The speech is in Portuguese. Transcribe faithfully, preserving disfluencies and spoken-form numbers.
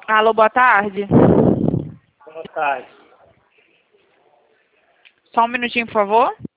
Alô, boa tarde. Boa tarde. Só um minutinho, por favor.